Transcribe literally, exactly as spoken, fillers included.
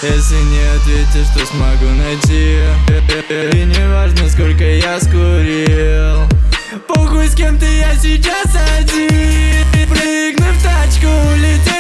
Если не ответишь, то смогу найти. И не важно, сколько я скурил. Похуй, с кем ты, я сейчас один. Прыгну в тачку, улетел.